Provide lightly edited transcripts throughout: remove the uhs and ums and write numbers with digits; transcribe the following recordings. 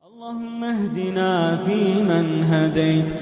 اللهم اهدنا فيمن هديت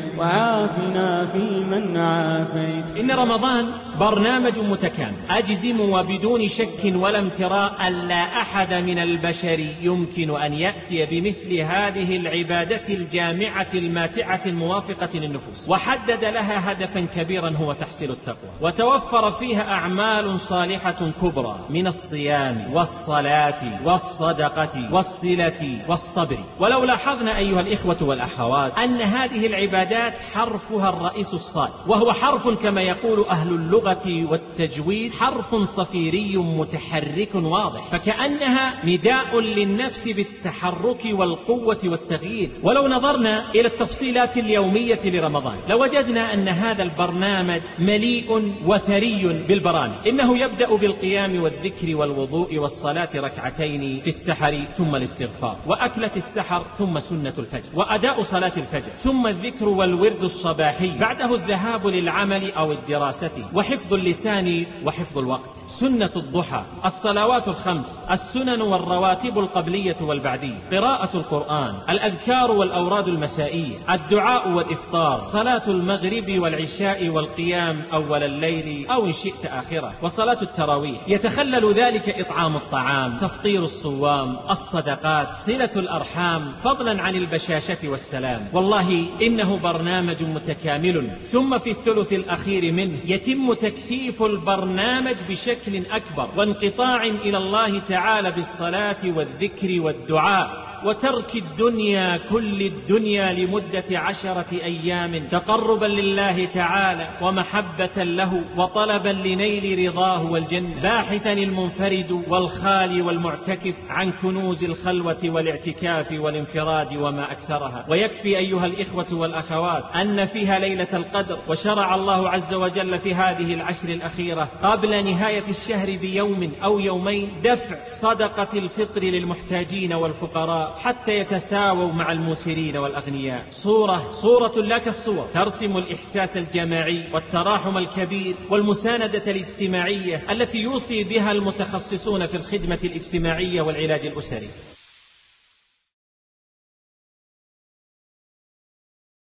وعافنا فيمن عافيت. إن رمضان برنامج متكامل أجزم وبدون شك ولا امتراء أن لا أحد من البشر يمكن أن يأتي بمثل هذه العبادة الجامعة الماتعة الموافقة للنفوس، وحدد لها هدفا كبيرا هو تحصيل التقوى، وتوفر فيها أعمال صالحة كبرى من الصيام والصلاة والصدقة والصلة والصبر. ولو لاحظنا أيها الإخوة والأخوات أن هذه العبادات حرفها الرئيس الصاد، وهو حرف كما يقول أهل اللغة والتجويد حرف صفيري متحرك واضح، فكأنها نداء للنفس بالتحرك والقوة والتغيير. ولو نظرنا إلى التفصيلات اليومية لرمضان لوجدنا أن هذا البرنامج مليء وثري بالبرامج. إنه يبدأ بالقيام والذكر والوضوء والصلاة ركعتين في السحر ثم الاستغفار وأكلة السحر ثم سنة الفجر وأداء صلاة الفجر ثم الذكر والورد الصباحي، بعده الذهاب للعمل أو الدراسة وحفظ اللسان وحفظ الوقت، سنة الضحى، الصلوات الخمس، السنن والرواتب القبلية والبعدية، قراءة القرآن، الأذكار والأوراد المسائية، الدعاء والإفطار، صلاة المغرب والعشاء والقيام أول الليل أو إن شئت آخره، وصلاة التراويح. يتخلل ذلك إطعام الطعام، تفطير الصوام، الصدقات، صلة الأرحام، فضلا عن البشاشة والسلام. والله إنه برنامج متكامل. ثم في الثلث الأخير منه يتم تكثيف البرنامج بشكل أكبر وانقطاع إلى الله تعالى بالصلاة والذكر والدعاء وترك الدنيا كل الدنيا لمدة 10 أيام تقربا لله تعالى ومحبة له وطلبا لنيل رضاه والجنة، باحثا المنفرد والخالي والمعتكف عن كنوز الخلوة والاعتكاف والانفراد وما أكثرها. ويكفي أيها الإخوة والأخوات أن فيها ليلة القدر، وشرع الله عز وجل في هذه العشر الأخيرة قبل نهاية الشهر بيوم أو يومين دفع صدقة الفطر للمحتاجين والفقراء حتى يتساووا مع الموسرين والأغنياء. صورة لا كالصور ترسم الإحساس الجماعي والتراحم الكبير والمساندة الاجتماعية التي يوصي بها المتخصصون في الخدمة الاجتماعية والعلاج الأسري.